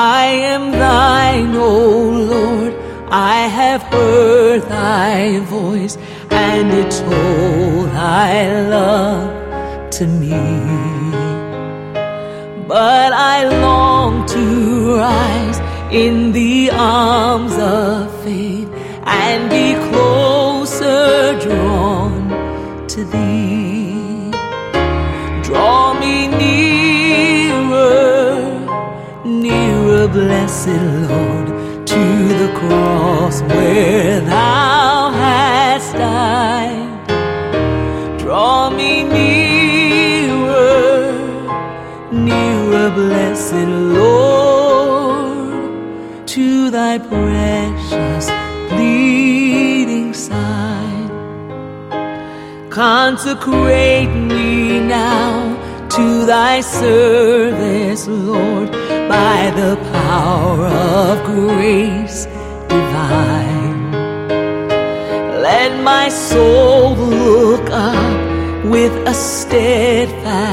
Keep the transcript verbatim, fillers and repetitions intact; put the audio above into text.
I am thine, O Lord. I have heard thy voice, and it told thy love to me. But I long to rise in the arms of faith and be closer drawn to thee. Draw me nearer, nearer, blessed Lord, to the cross where thou hast died. Draw me nearer, nearer, blessed Lord, to thy precious bleeding side. Consecrate me now to thy service, Lord, by the power of grace divine. Let my soul look up with a steadfast